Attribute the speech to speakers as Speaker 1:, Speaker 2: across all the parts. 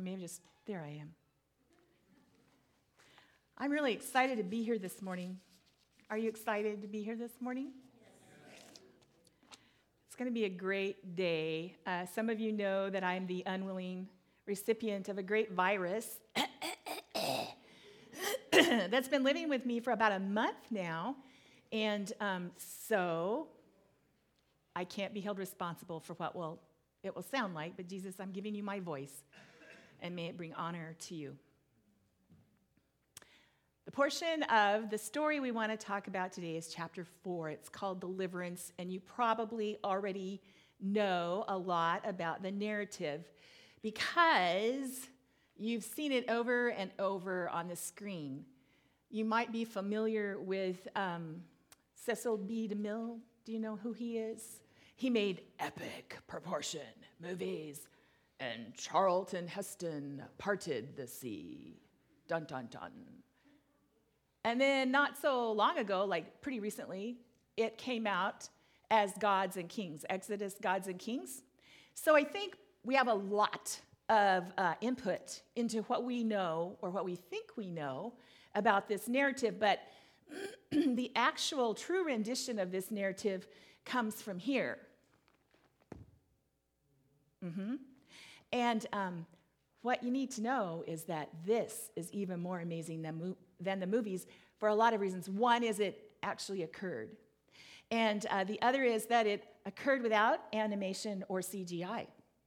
Speaker 1: There I am. I'm really excited to be here this morning. Are you excited to be here this morning? It's going to be a great day. Some of you know that I'm the unwilling recipient of a great virus that's been living with me for about a month now. And so I can't be held responsible for what it will sound like. But Jesus, I'm giving you my voice, and may it bring honor to you. The portion of the story we want to talk about today is chapter 4. It's called Deliverance, and you probably already know a lot about the narrative because you've seen it over and over on the screen. You might be familiar with Cecil B. DeMille. Do you know who he is? He made epic proportion movies, and Charlton Heston parted the sea. Dun, dun, dun. And then not so long ago, like pretty recently, it came out as Gods and Kings, Exodus, Gods and Kings. So I think we have a lot of input into what we know or what we think we know about this narrative, but the actual true rendition of this narrative comes from here. And what you need to know is that this is even more amazing than the movies for a lot of reasons. One is it actually occurred. And the other is that it occurred without animation or CGI.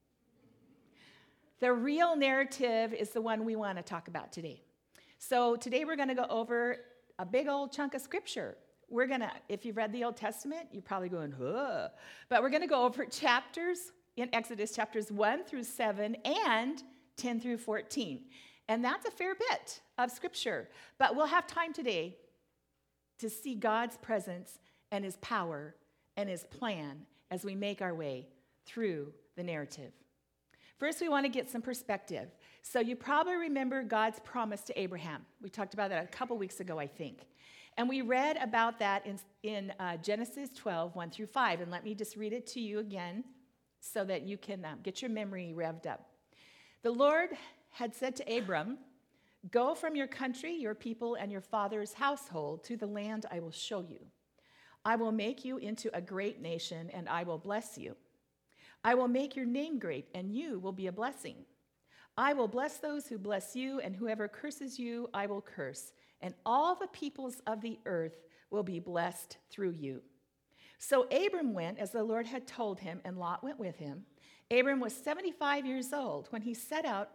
Speaker 1: The real narrative is the one we want to talk about today. So today we're going to go over a big old chunk of scripture. If you've read the Old Testament, you're probably going, huh. But we're going to go over chapters in Exodus, chapters 1 through 7 and 10 through 14. And that's a fair bit of scripture. But we'll have time today to see God's presence and his power and his plan as we make our way through the narrative. First, we want to get some perspective. So you probably remember God's promise to Abraham. We talked about that a couple weeks ago, I think. And we read about that in Genesis 12, 1 through 5. And let me just read it to you again so that you can get your memory revved up. The Lord had said to Abram, "Go from your country, your people, and your father's household to the land I will show you. I will make you into a great nation, and I will bless you. I will make your name great, and you will be a blessing. I will bless those who bless you, and whoever curses you, I will curse. And all the peoples of the earth will be blessed through you." So Abram went as the Lord had told him, and Lot went with him. Abram was 75 years old when he set out,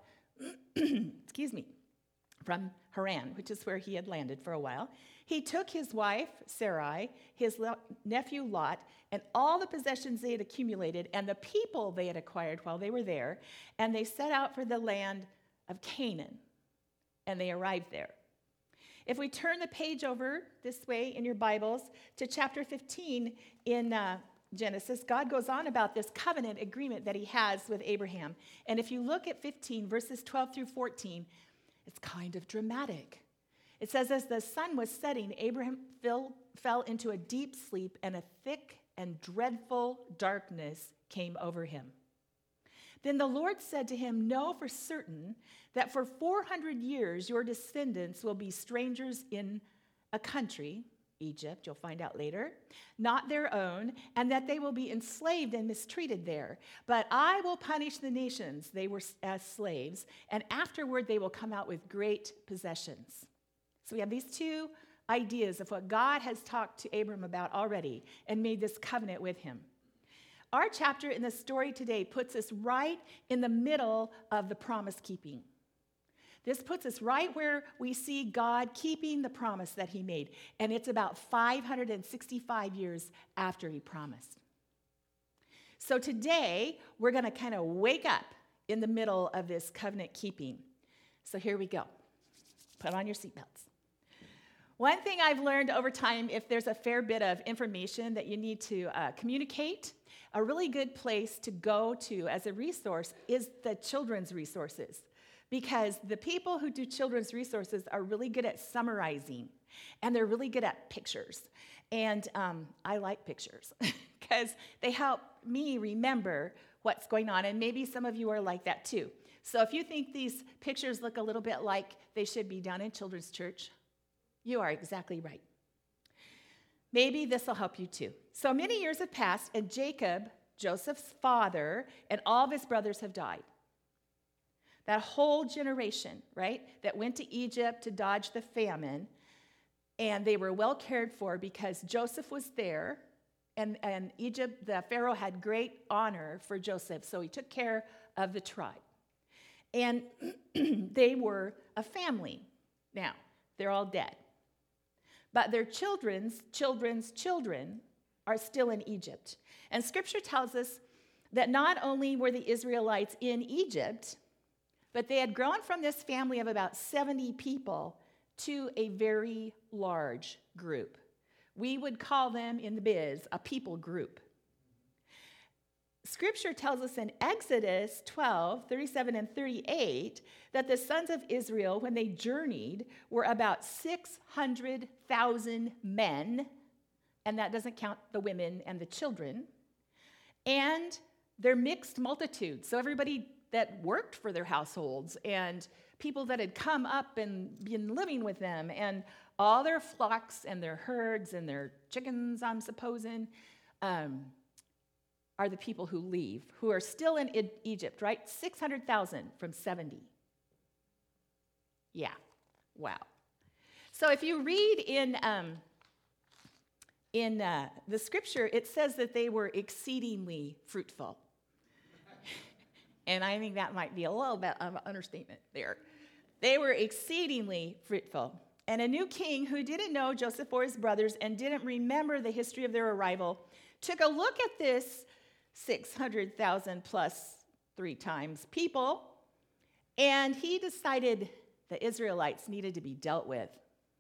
Speaker 1: from Haran, which is where he had landed for a while. He took his wife, Sarai, his nephew Lot, and all the possessions they had accumulated and the people they had acquired while they were there, and they set out for the land of Canaan, and they arrived there. If we turn the page over this way in your Bibles to chapter 15 in Genesis, God goes on about this covenant agreement that he has with Abraham. And if you look at 15, verses 12 through 14, it's kind of dramatic. It says, as the sun was setting, Abraham fell into a deep sleep, and a thick and dreadful darkness came over him. Then the Lord said to him, "Know for certain that for 400 years your descendants will be strangers in a country," Egypt, you'll find out later, "not their own, and that they will be enslaved and mistreated there. But I will punish the nations they were as slaves, and afterward they will come out with great possessions." So we have these two ideas of what God has talked to Abram about already and made this covenant with him. Our chapter in the story today puts us right in the middle of the promise keeping. This puts us right where we see God keeping the promise that he made. And it's about 565 years after he promised. So today, we're going to kind of wake up in the middle of this covenant keeping. So here we go. Put on your seatbelts. One thing I've learned over time, if there's a fair bit of information that you need to communicate, a really good place to go to as a resource is the children's resources. Because the people who do children's resources are really good at summarizing, and they're really good at pictures. And I like pictures because they help me remember what's going on, and maybe some of you are like that too. So if you think these pictures look a little bit like they should be done in children's church, you are exactly right. Maybe this will help you too. So many years have passed, and Jacob, Joseph's father, and all of his brothers have died. That whole generation, right, that went to Egypt to dodge the famine, and they were well cared for because Joseph was there, and Egypt, the Pharaoh had great honor for Joseph, so he took care of the tribe. And they were a family. Now, they're all dead. But their children's children are still in Egypt. And Scripture tells us that not only were the Israelites in Egypt, but they had grown from this family of about 70 people to a very large group. We would call them in the biz a people group. Scripture tells us in Exodus 12, 37 and 38, that the sons of Israel, when they journeyed, were about 600,000 men, and that doesn't count the women and the children, and they're mixed multitudes. So everybody that worked for their households and people that had come up and been living with them, and all their flocks and their herds and their chickens, I'm supposing, are the people who leave, who are still in Egypt, right? 600,000 from 70. Yeah, wow. So if you read in the Scripture, it says that they were exceedingly fruitful. And I think that might be a little bit of an understatement there. They were exceedingly fruitful. And a new king who didn't know Joseph or his brothers and didn't remember the history of their arrival took a look at this 600,000 plus 3 times people, and he decided the Israelites needed to be dealt with.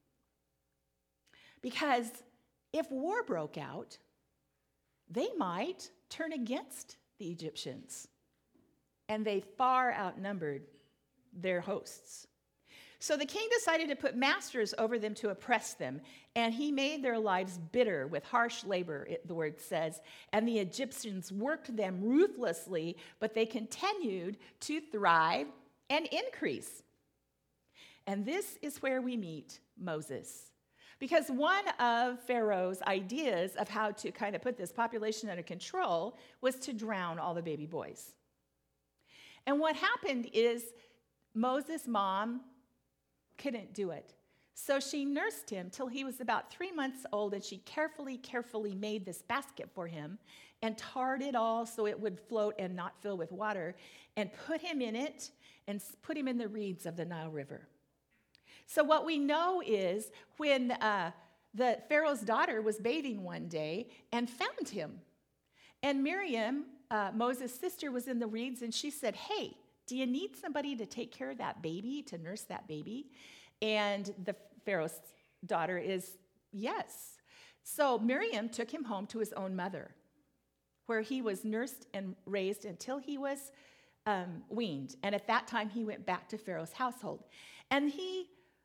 Speaker 1: Because if war broke out, they might turn against the Egyptians, and they far outnumbered their hosts. So the king decided to put masters over them to oppress them, and he made their lives bitter with harsh labor, the word says, and the Egyptians worked them ruthlessly, but they continued to thrive and increase. And this is where we meet Moses. Because one of Pharaoh's ideas of how to kind of put this population under control was to drown all the baby boys. And what happened is Moses' mom couldn't do it. So she nursed him till he was about 3 months old, and she carefully made this basket for him and tarred it all so it would float and not fill with water, and put him in it and put him in the reeds of the Nile River. So what we know is when the Pharaoh's daughter was bathing one day and found him, and Miriam, Moses' sister, was in the reeds, and she said, "Hey, do you need somebody to take care of that baby, to nurse that baby?" And the Pharaoh's daughter is, yes. So Miriam took him home to his own mother, where he was nursed and raised until he was weaned. And at that time, he went back to Pharaoh's household. And he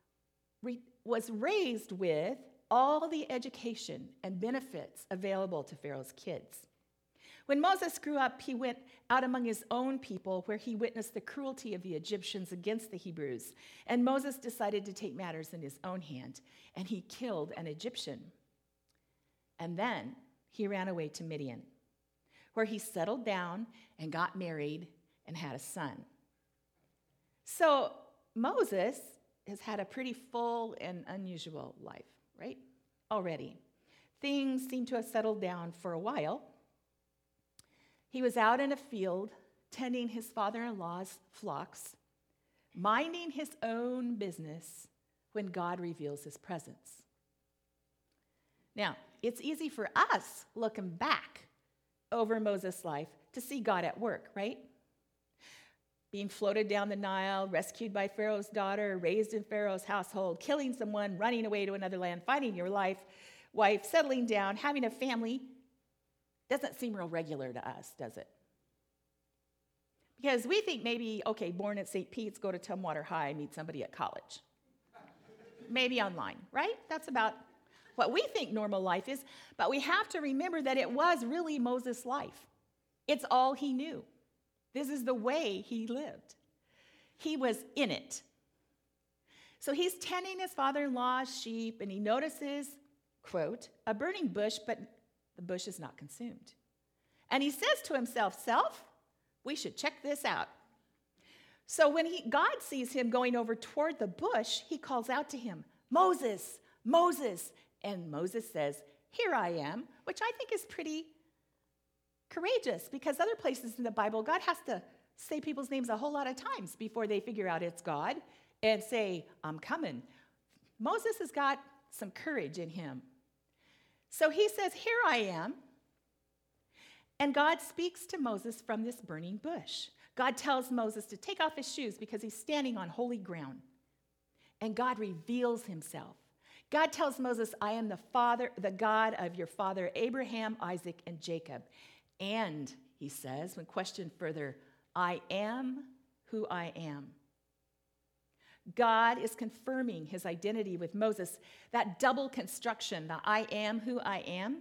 Speaker 1: was raised with all the education and benefits available to Pharaoh's kids. When Moses grew up, he went out among his own people, where he witnessed the cruelty of the Egyptians against the Hebrews. And Moses decided to take matters in his own hand, and he killed an Egyptian. And then he ran away to Midian, where he settled down and got married and had a son. So Moses has had a pretty full and unusual life, right? Already. Things seem to have settled down for a while. He was out in a field tending his father-in-law's flocks, minding his own business when God reveals his presence. Now, it's easy for us, looking back over Moses' life, to see God at work, right? Being floated down the Nile, rescued by Pharaoh's daughter, raised in Pharaoh's household, killing someone, running away to another land, finding your wife, settling down, having a family. Doesn't seem real regular to us, does it? Because we think maybe, okay, born at St. Pete's, go to Tumwater High, meet somebody at college. Maybe online, right? That's about what we think normal life is. But we have to remember that it was really Moses' life. It's all he knew. This is the way he lived. He was in it. So he's tending his father-in-law's sheep, and he notices, quote, a burning bush, but the bush is not consumed. And he says to himself, self, we should check this out. So when God sees him going over toward the bush, he calls out to him, Moses, Moses. And Moses says, here I am, which I think is pretty courageous, because other places in the Bible, God has to say people's names a whole lot of times before they figure out it's God and say, I'm coming. Moses has got some courage in him. So he says, here I am. And God speaks to Moses from this burning bush. God tells Moses to take off his shoes because he's standing on holy ground. And God reveals himself. God tells Moses, I am the God of your father Abraham, Isaac, and Jacob. And, he says, when questioned further, I am who I am. God is confirming his identity with Moses. That double construction, the I am who I am,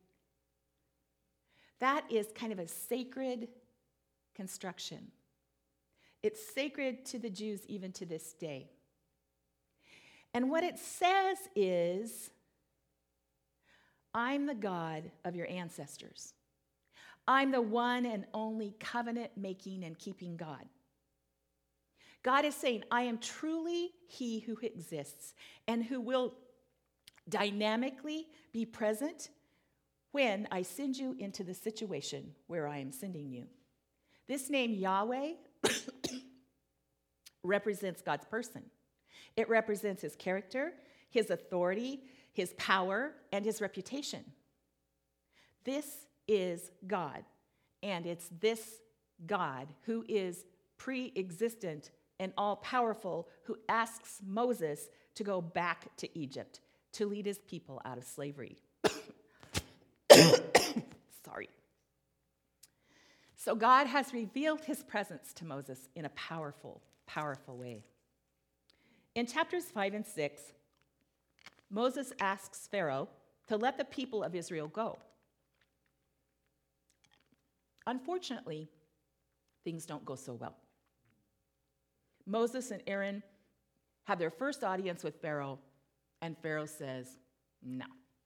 Speaker 1: that is kind of a sacred construction. It's sacred to the Jews even to this day. And what it says is, I'm the God of your ancestors. I'm the one and only covenant-making and keeping God. God is saying, I am truly he who exists and who will dynamically be present when I send you into the situation where I am sending you. This name Yahweh represents God's person. It represents his character, his authority, his power, and his reputation. This is God, and it's this God who is pre-existent and all-powerful who asks Moses to go back to Egypt to lead his people out of slavery. Sorry. So God has revealed his presence to Moses in a powerful, powerful way. In chapters 5 and 6, Moses asks Pharaoh to let the people of Israel go. Unfortunately, things don't go so well. Moses and Aaron have their first audience with Pharaoh, and Pharaoh says, no.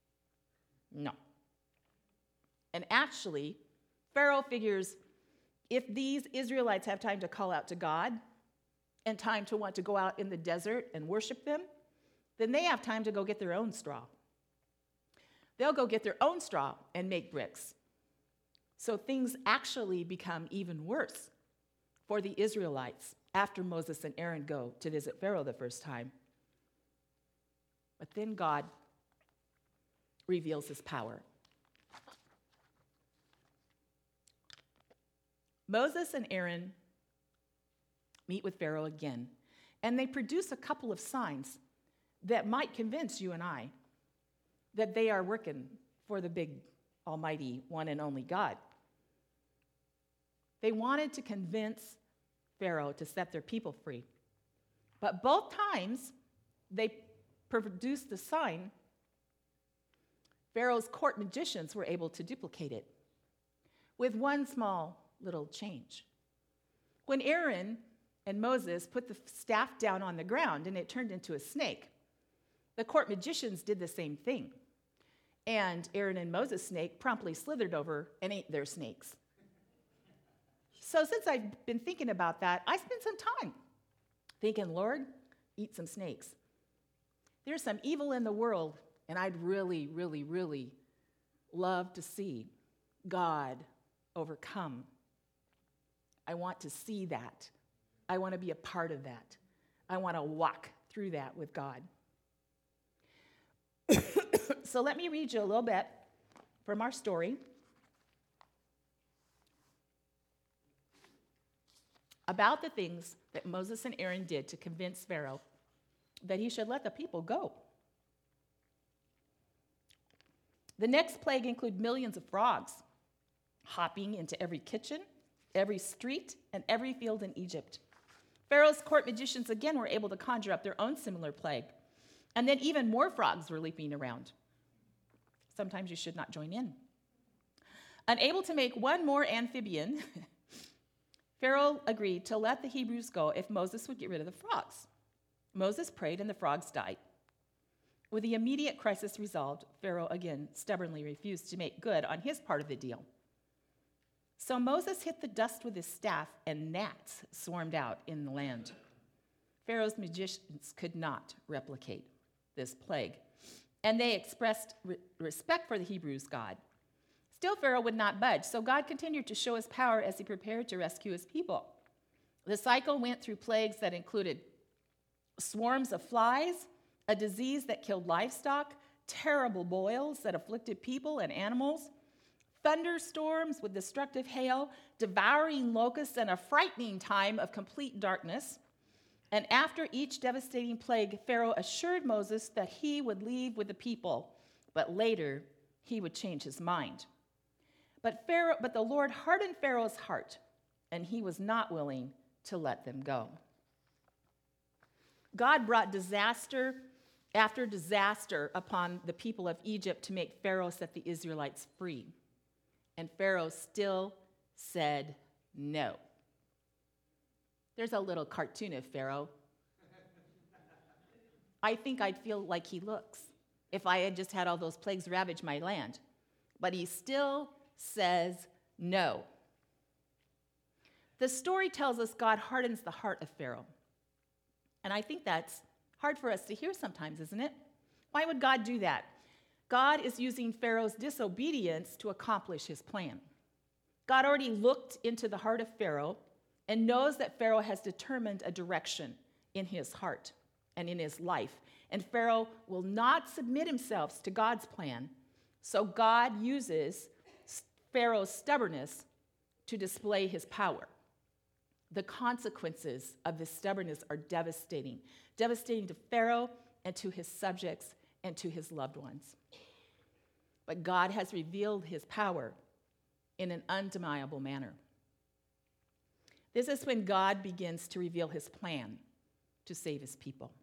Speaker 1: And actually, Pharaoh figures if these Israelites have time to call out to God and time to want to go out in the desert and worship them, then they have time to go get their own straw. They'll go get their own straw and make bricks. So things actually become even worse for the Israelites after Moses and Aaron go to visit Pharaoh the first time. But then God reveals his power. Moses and Aaron meet with Pharaoh again, and they produce a couple of signs that might convince you and I that they are working for the big, almighty, one and only God. They wanted to convince Pharaoh to set their people free. But both times they produced the sign, Pharaoh's court magicians were able to duplicate it with one small little change. When Aaron and Moses put the staff down on the ground and it turned into a snake, the court magicians did the same thing. And Aaron and Moses' snake promptly slithered over and ate their snakes. So since I've been thinking about that, I spent some time thinking, Lord, eat some snakes. There's some evil in the world, and I'd really, really, really love to see God overcome. I want to see that. I want to be a part of that. I want to walk through that with God. So let me read you a little bit from our story about the things that Moses and Aaron did to convince Pharaoh that he should let the people go. The next plague included millions of frogs hopping into every kitchen, every street, and every field in Egypt. Pharaoh's court magicians again were able to conjure up their own similar plague. And then even more frogs were leaping around. Sometimes you should not join in. Unable to make one more amphibian, Pharaoh agreed to let the Hebrews go if Moses would get rid of the frogs. Moses prayed and the frogs died. With the immediate crisis resolved, Pharaoh again stubbornly refused to make good on his part of the deal. So Moses hit the dust with his staff, and gnats swarmed out in the land. Pharaoh's magicians could not replicate this plague, and they expressed respect for the Hebrews' God. Still, Pharaoh would not budge, so God continued to show his power as he prepared to rescue his people. The cycle went through plagues that included swarms of flies, a disease that killed livestock, terrible boils that afflicted people and animals, thunderstorms with destructive hail, devouring locusts, and a frightening time of complete darkness. And after each devastating plague, Pharaoh assured Moses that he would leave with the people, but later he would change his mind. But the Lord hardened Pharaoh's heart, and he was not willing to let them go. God brought disaster after disaster upon the people of Egypt to make Pharaoh set the Israelites free. And Pharaoh still said no. There's a little cartoon of Pharaoh. I think I'd feel like he looks if I had just had all those plagues ravage my land. But he still says no. The story tells us God hardens the heart of Pharaoh. And I think that's hard for us to hear sometimes, isn't it? Why would God do that? God is using Pharaoh's disobedience to accomplish his plan. God already looked into the heart of Pharaoh and knows that Pharaoh has determined a direction in his heart and in his life. And Pharaoh will not submit himself to God's plan, so God uses Pharaoh's stubbornness to display his power. The consequences of this stubbornness are devastating to Pharaoh and to his subjects and to his loved ones. But God has revealed his power in an undeniable manner. This is when God begins to reveal his plan to save his people.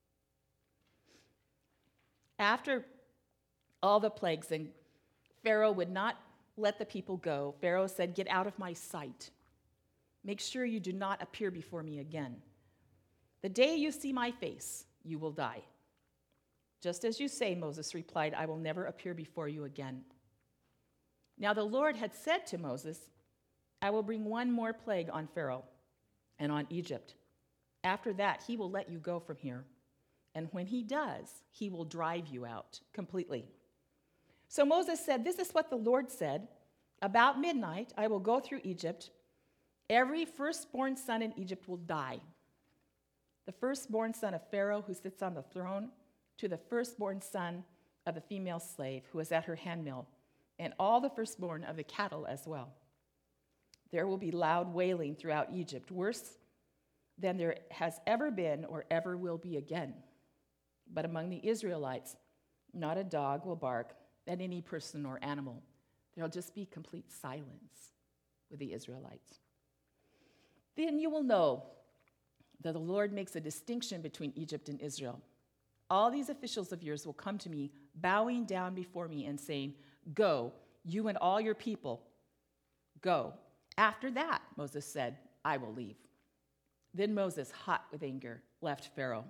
Speaker 1: After all the plagues, and Pharaoh would not let the people go, Pharaoh said, "Get out of my sight. Make sure you do not appear before me again. The day you see my face, you will die." "Just as you say," Moses replied, "I will never appear before you again." Now the Lord had said to Moses, "I will bring one more plague on Pharaoh and on Egypt. After that, he will let you go from here. And when he does, he will drive you out completely." So Moses said, "This is what the Lord said. About midnight, I will go through Egypt. Every firstborn son in Egypt will die. The firstborn son of Pharaoh who sits on the throne, to the firstborn son of the female slave who is at her handmill, and all the firstborn of the cattle as well. There will be loud wailing throughout Egypt, worse than there has ever been or ever will be again. But among the Israelites, not a dog will bark at any person or animal. There'll just be complete silence with the Israelites. Then you will know that the Lord makes a distinction between Egypt and Israel. All these officials of yours will come to me, bowing down before me and saying, 'Go, you and all your people, go.' After that," Moses said, "I will leave." Then Moses, hot with anger, left Pharaoh.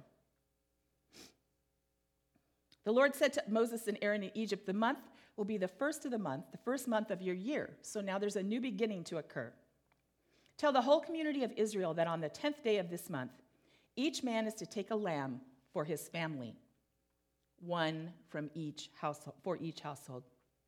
Speaker 1: The Lord said to Moses and Aaron in Egypt, "The month will be the first of the month, the first month of your year." So now there's a new beginning to occur. "Tell the whole community of Israel that on the 10th day of this month, each man is to take a lamb for his family, one from each household, for each household.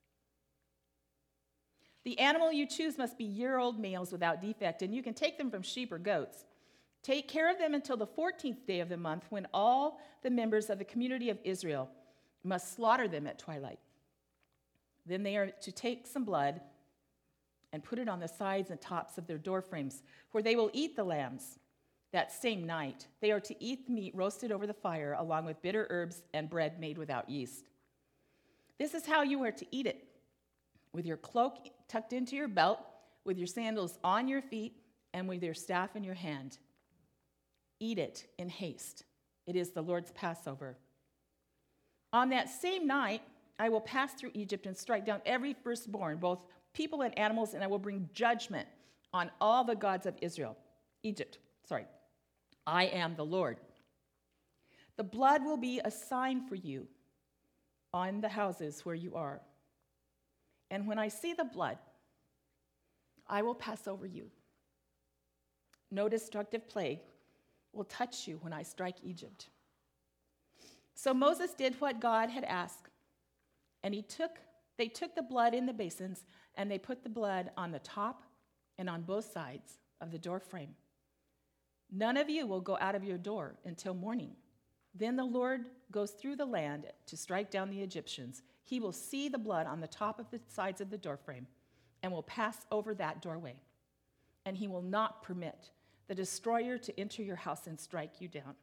Speaker 1: The animal you choose must be year-old males without defect, and you can take them from sheep or goats. Take care of them until the 14th day of the month, when all the members of the community of Israel must slaughter them at twilight. Then they are to take some blood and put it on the sides and tops of their door frames, where they will eat the lambs. That same night, they are to eat the meat roasted over the fire, along with bitter herbs and bread made without yeast. This is how you are to eat it, with your cloak tucked into your belt, with your sandals on your feet, and with your staff in your hand. Eat it in haste. It is the Lord's Passover. On that same night, I will pass through Egypt and strike down every firstborn, both people and animals, and I will bring judgment on all the gods of Egypt. I am the Lord. The blood will be a sign for you on the houses where you are. And when I see the blood, I will pass over you. No destructive plague will touch you when I strike Egypt. So Moses did what God had asked, and they took the blood in the basins, and they put the blood on the top and on both sides of the door frame. None of you will go out of your door until morning. Then the Lord goes through the land to strike down the Egyptians. He will see the blood on the top of the sides of the doorframe and will pass over that doorway. And he will not permit the destroyer to enter your house and strike you down.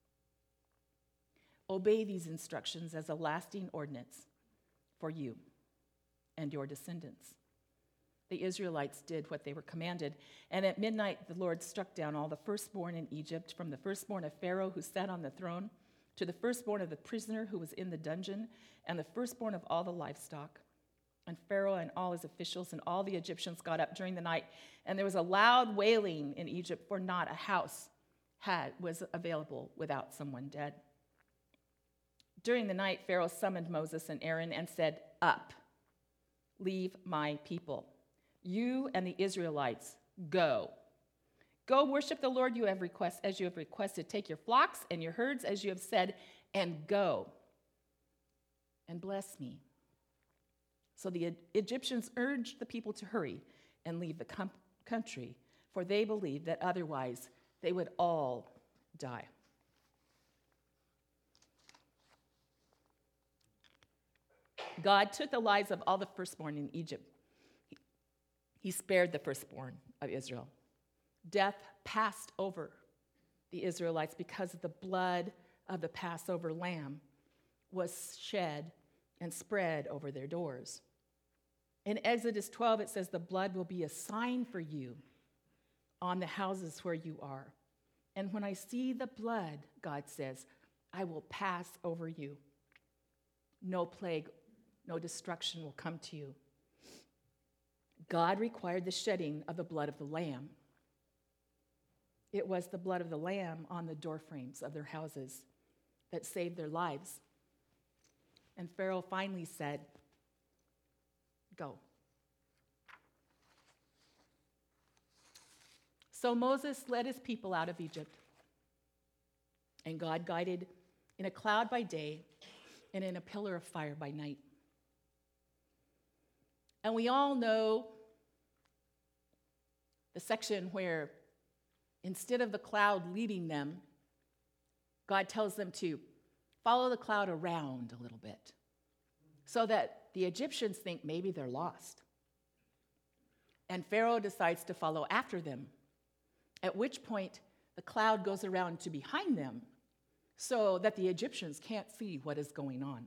Speaker 1: Obey these instructions as a lasting ordinance for you and your descendants. The Israelites did what they were commanded, and at midnight the Lord struck down all the firstborn in Egypt, from the firstborn of Pharaoh who sat on the throne, to the firstborn of the prisoner who was in the dungeon, and the firstborn of all the livestock. And Pharaoh and all his officials and all the Egyptians got up during the night, and there was a loud wailing in Egypt, for not a house was available without someone dead. During the night, Pharaoh summoned Moses and Aaron and said, "Up, leave my people. You and the Israelites, go. Go worship the Lord as you have requested. Take your flocks and your herds as you have said, and go and bless me." So the Egyptians urged the people to hurry and leave the country, for they believed that otherwise they would all die. God took the lives of all the firstborn in Egypt. He spared the firstborn of Israel. Death passed over the Israelites because the blood of the Passover lamb was shed and spread over their doors. In Exodus 12, it says, "The blood will be a sign for you on the houses where you are. And when I see the blood," God says, "I will pass over you. No plague, no destruction will come to you." God required the shedding of the blood of the lamb. It was the blood of the lamb on the doorframes of their houses that saved their lives. And Pharaoh finally said, "Go." So Moses led his people out of Egypt, and God guided in a cloud by day and in a pillar of fire by night. And we all know the section where instead of the cloud leading them, God tells them to follow the cloud around a little bit so that the Egyptians think maybe they're lost. And Pharaoh decides to follow after them, at which point the cloud goes around to behind them so that the Egyptians can't see what is going on.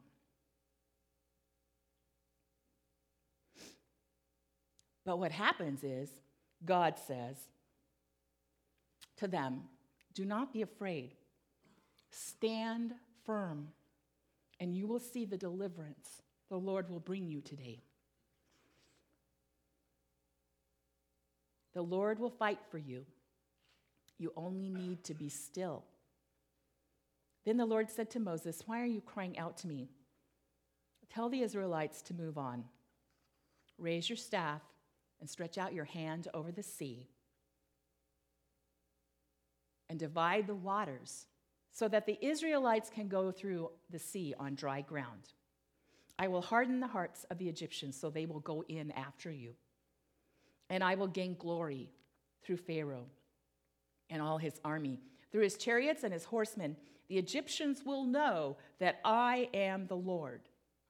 Speaker 1: But what happens is, God says to them, "Do not be afraid. Stand firm, and you will see the deliverance the Lord will bring you today. The Lord will fight for you. You only need to be still." Then the Lord said to Moses, "Why are you crying out to me? Tell the Israelites to move on. Raise your staff and stretch out your hand over the sea and divide the waters so that the Israelites can go through the sea on dry ground. I will harden the hearts of the Egyptians so they will go in after you. And I will gain glory through Pharaoh and all his army. Through his chariots and his horsemen, the Egyptians will know that I am the Lord."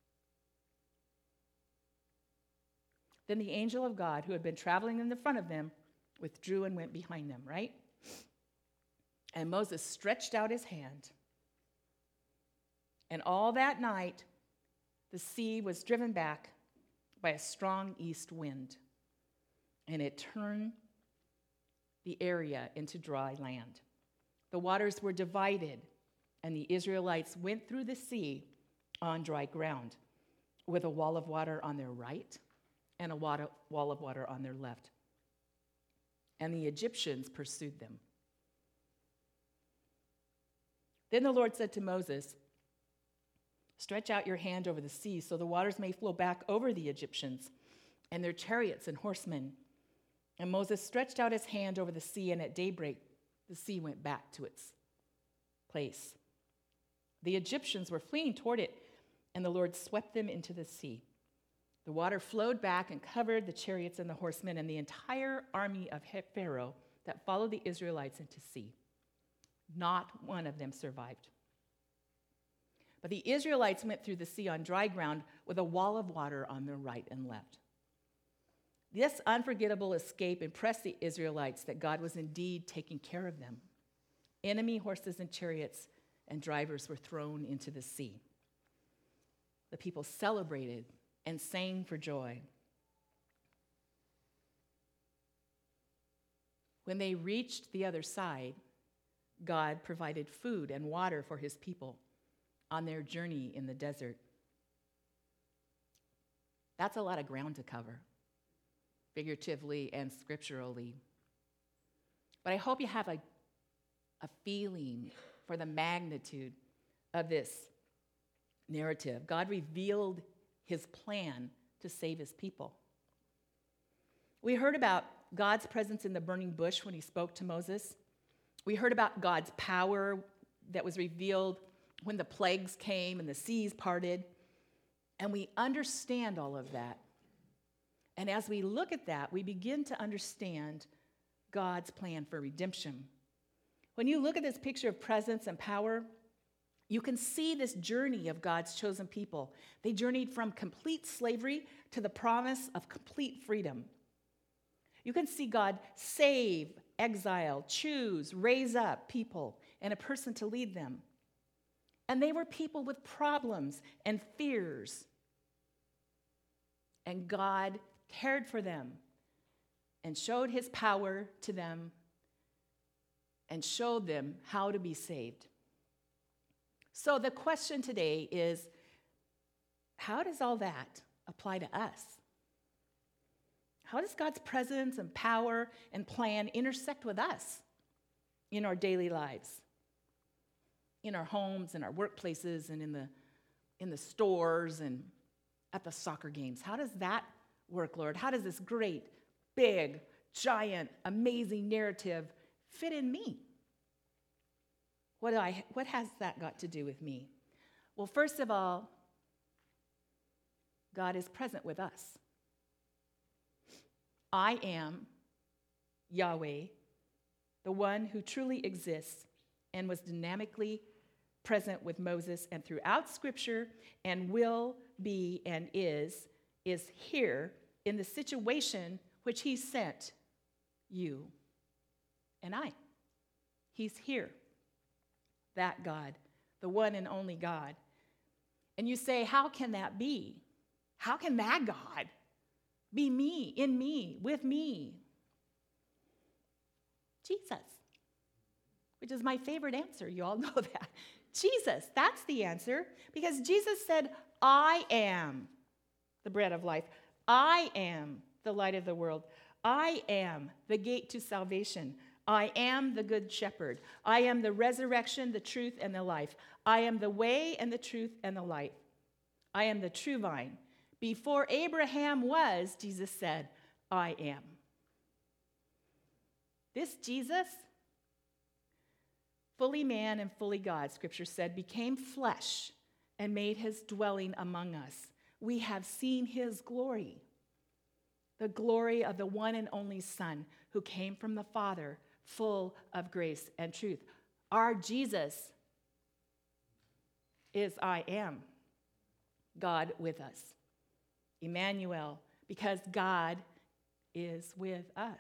Speaker 1: Then the angel of God, who had been traveling in the front of them, withdrew and went behind them, right? And Moses stretched out his hand. And all that night, the sea was driven back by a strong east wind, and it turned the area into dry land. The waters were divided, and the Israelites went through the sea on dry ground, with a wall of water on their right and a wall of water on their left. and the Egyptians pursued them. Then the Lord said to Moses, "Stretch out your hand over the sea so the waters may flow back over the Egyptians and their chariots and horsemen." And Moses stretched out his hand over the sea, and at daybreak the sea went back to its place. The Egyptians were fleeing toward it, and the Lord swept them into the sea. The water flowed back and covered the chariots and the horsemen and the entire army of Pharaoh that followed the Israelites into sea. Not one of them survived. But the Israelites went through the sea on dry ground with a wall of water on their right and left. This unforgettable escape impressed the Israelites that God was indeed taking care of them. Enemy horses and chariots and drivers were thrown into the sea. The people celebrated and sang for joy. When they reached the other side, God provided food and water for his people on their journey in the desert. That's a lot of ground to cover, figuratively and scripturally. But I hope you have a feeling for the magnitude of this narrative. God revealed his plan to save his people. We heard about God's presence in the burning bush when he spoke to Moses. We heard about God's power that was revealed when the plagues came and the seas parted. And we understand all of that. And as we look at that, we begin to understand God's plan for redemption. When you look at this picture of presence and power, you can see this journey of God's chosen people. They journeyed from complete slavery to the promise of complete freedom. You can see God save, exile, choose, raise up people and a person to lead them. And they were people with problems and fears. And God cared for them and showed his power to them and showed them how to be saved. So the question today is, how does all that apply to us? How does God's presence and power and plan intersect with us in our daily lives, in our homes, in our workplaces, and in the stores and at the soccer games? How does that work, Lord? How does this great, big, giant, amazing narrative fit in me? What has that got to do with me? Well, first of all, God is present with us. I am Yahweh, the one who truly exists and was dynamically present with Moses and throughout Scripture and will be and is here in the situation which he sent you and I. He's here. That God, the one and only God. And you say, how can that be? How can that God be me, in me, with me? Jesus, which is my favorite answer. You all know that. Jesus, that's the answer. Because Jesus said, I am the bread of life. I am the light of the world. I am the gate to salvation. I am the good shepherd. I am the resurrection, the truth, and the life. I am the way and the truth and the light. I am the true vine. Before Abraham was, Jesus said, I am. This Jesus, fully man and fully God, Scripture said, became flesh and made his dwelling among us. We have seen his glory, the glory of the one and only Son who came from the Father, full of grace and truth. Our Jesus is I am, God with us. Emmanuel, because God is with us.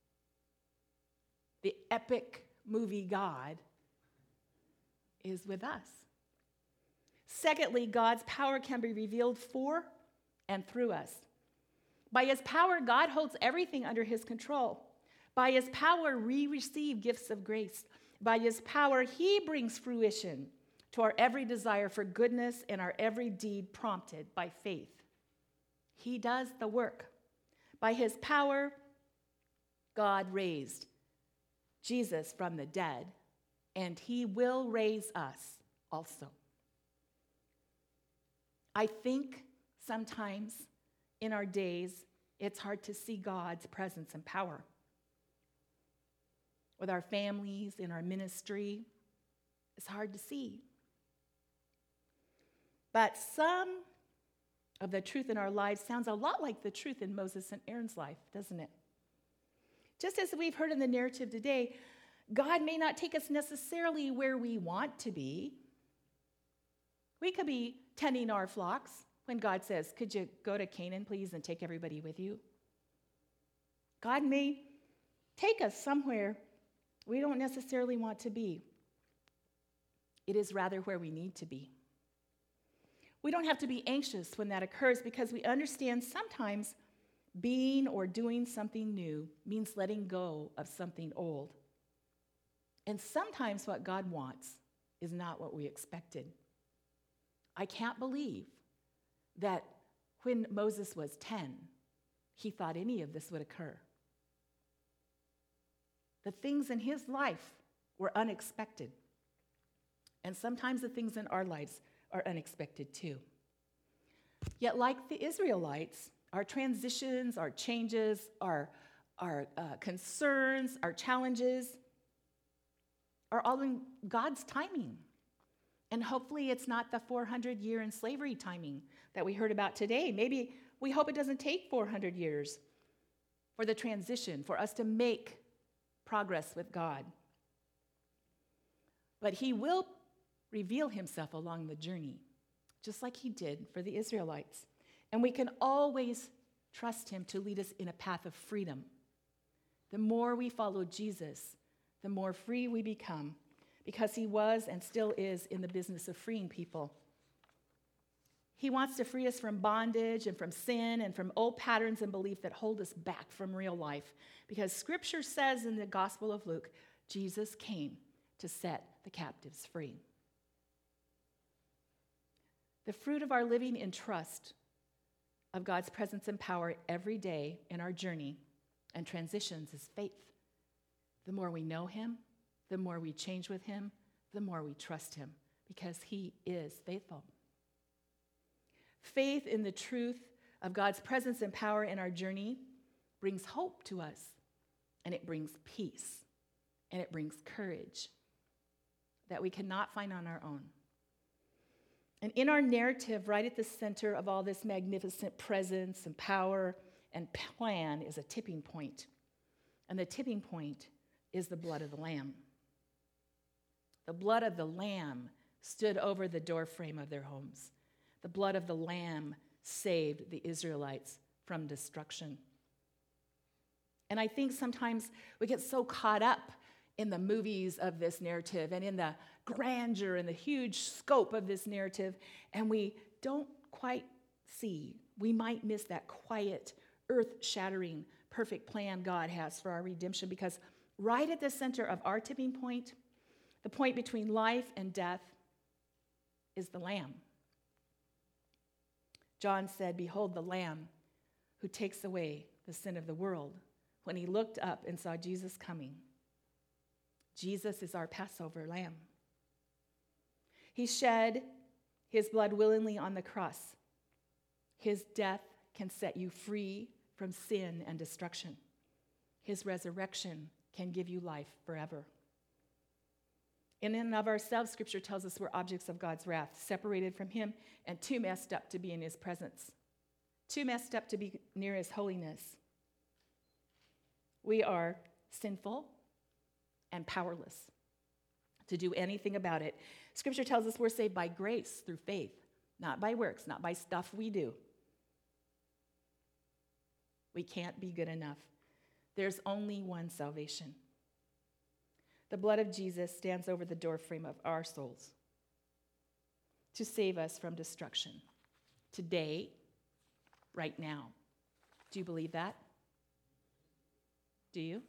Speaker 1: The epic movie God is with us. Secondly, God's power can be revealed for and through us. By his power, God holds everything under his control. By his power, we receive gifts of grace. By his power, he brings fruition to our every desire for goodness and our every deed prompted by faith. He does the work. By his power, God raised Jesus from the dead, and he will raise us also. I think sometimes in our days, it's hard to see God's presence and power. With our families, in our ministry, it's hard to see. But some of the truth in our lives sounds a lot like the truth in Moses and Aaron's life, doesn't it? Just as we've heard in the narrative today, God may not take us necessarily where we want to be. We could be tending our flocks when God says, could you go to Canaan, please, and take everybody with you? God may take us somewhere we don't necessarily want to be. It is rather where we need to be. We don't have to be anxious when that occurs because we understand sometimes being or doing something new means letting go of something old. And sometimes what God wants is not what we expected. I can't believe that when Moses was 10, he thought any of this would occur. The things in his life were unexpected. And sometimes the things in our lives are unexpected too. Yet like the Israelites, our transitions, our changes, our concerns, our challenges are all in God's timing. And hopefully it's not the 400-year in slavery timing that we heard about today. Maybe we hope it doesn't take 400 years for the transition, for us to make progress with God. But he will reveal himself along the journey, just like he did for the Israelites. And we can always trust him to lead us in a path of freedom. The more we follow Jesus, the more free we become, because he was and still is in the business of freeing people. He wants to free us from bondage and from sin and from old patterns and belief that hold us back from real life. Because Scripture says in the Gospel of Luke, Jesus came to set the captives free. The fruit of our living in trust of God's presence and power every day in our journey and transitions is faith. The more we know him, the more we change with him, the more we trust him, because he is faithful. Faith in the truth of God's presence and power in our journey brings hope to us, and it brings peace, and it brings courage that we cannot find on our own. And in our narrative, right at the center of all this magnificent presence and power and plan is a tipping point. And the tipping point is the blood of the Lamb. The blood of the Lamb stood over the doorframe of their homes. The blood of the Lamb saved the Israelites from destruction. And I think sometimes we get so caught up in the movies of this narrative and in the grandeur and the huge scope of this narrative, and we don't quite see. We might miss that quiet, earth-shattering, perfect plan God has for our redemption, because right at the center of our tipping point, the point between life and death, is the Lamb. John said, "Behold the Lamb who takes away the sin of the world." When he looked up and saw Jesus coming, Jesus is our Passover lamb. He shed his blood willingly on the cross. His death can set you free from sin and destruction. His resurrection can give you life forever. In and of ourselves, Scripture tells us we're objects of God's wrath, separated from him and too messed up to be in his presence, too messed up to be near his holiness. We are sinful and powerless to do anything about it. Scripture tells us we're saved by grace through faith, not by works, not by stuff we do. We can't be good enough. There's only one salvation. The blood of Jesus stands over the doorframe of our souls to save us from destruction today, right now. Do you believe that? Do you?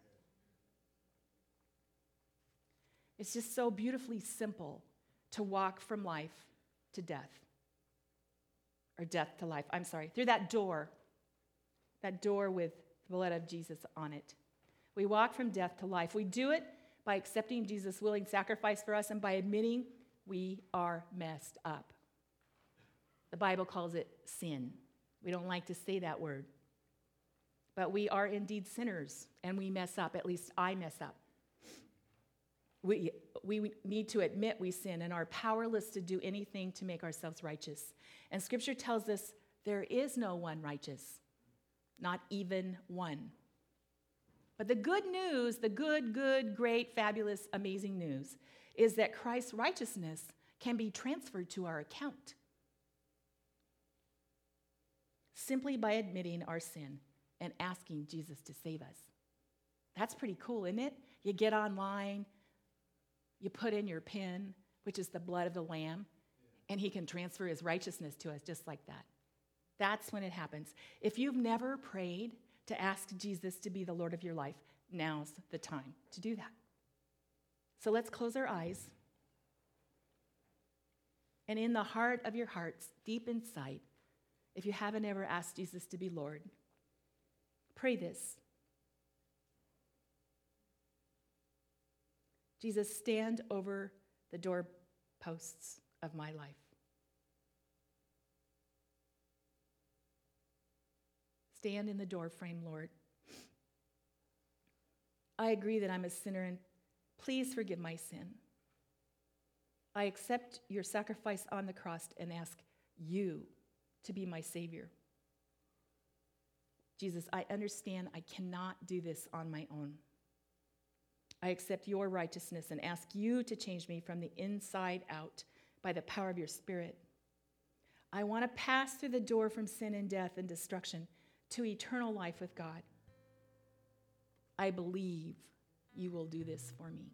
Speaker 1: It's just so beautifully simple to walk from life to death, or death to life. Through that door with the blood of Jesus on it. We walk from death to life. We do it by accepting Jesus' willing sacrifice for us and by admitting we are messed up. The Bible calls it sin. We don't like to say that word. But we are indeed sinners, and we mess up. At least I mess up. We need to admit we sin and are powerless to do anything to make ourselves righteous. And Scripture tells us there is no one righteous, not even one. But the good news, the good, great, fabulous, amazing news, is that Christ's righteousness can be transferred to our account simply by admitting our sin and asking Jesus to save us. That's pretty cool, isn't it? You get online, you put in your PIN, which is the blood of the Lamb, and he can transfer his righteousness to us just like that. That's when it happens. If you've never prayed to ask Jesus to be the Lord of your life, now's the time to do that. So let's close our eyes. And in the heart of your hearts, deep inside, if you haven't ever asked Jesus to be Lord, pray this. Jesus, stand over the doorposts of my life. Stand in the doorframe, Lord. I agree that I'm a sinner, and please forgive my sin. I accept your sacrifice on the cross and ask you to be my Savior. Jesus, I understand I cannot do this on my own. I accept your righteousness and ask you to change me from the inside out by the power of your Spirit. I want to pass through the door from sin and death and destruction to eternal life with God. I believe you will do this for me.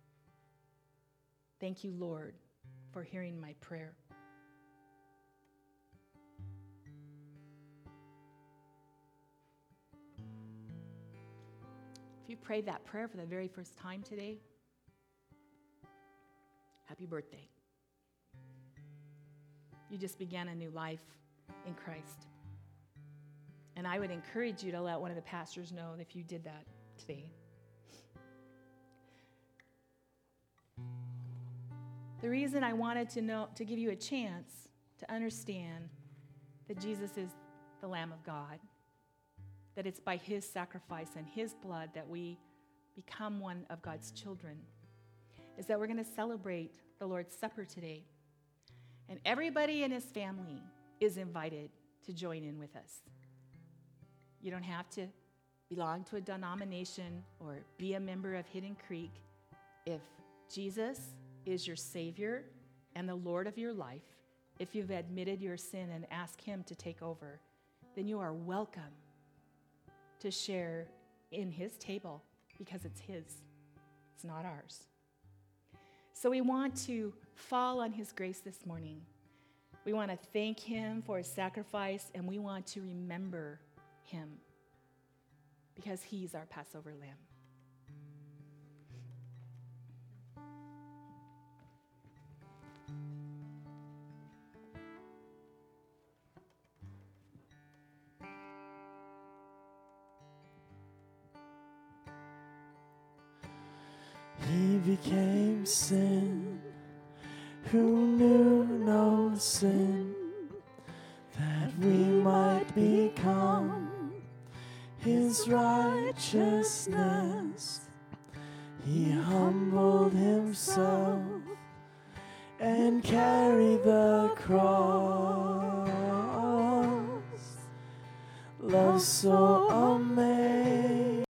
Speaker 1: Thank you, Lord, for hearing my prayer. If you prayed that prayer for the very first time today, happy birthday. You just began a new life in Christ. And I would encourage you to let one of the pastors know if you did that today. The reason I wanted to give you a chance to understand that Jesus is the Lamb of God, that it's by his sacrifice and his blood that we become one of God's children, is that we're going to celebrate the Lord's Supper today. And everybody in his family is invited to join in with us. You don't have to belong to a denomination or be a member of Hidden Creek. If Jesus is your Savior and the Lord of your life, if you've admitted your sin and asked him to take over, then you are welcome to share in his table because it's his. It's not ours. So we want to fall on his grace this morning. We want to thank him for his sacrifice, and we want to remember him because he's our Passover lamb.
Speaker 2: He became sin, who knew no sin, that we might become his righteousness. He humbled himself and carried the cross. Love so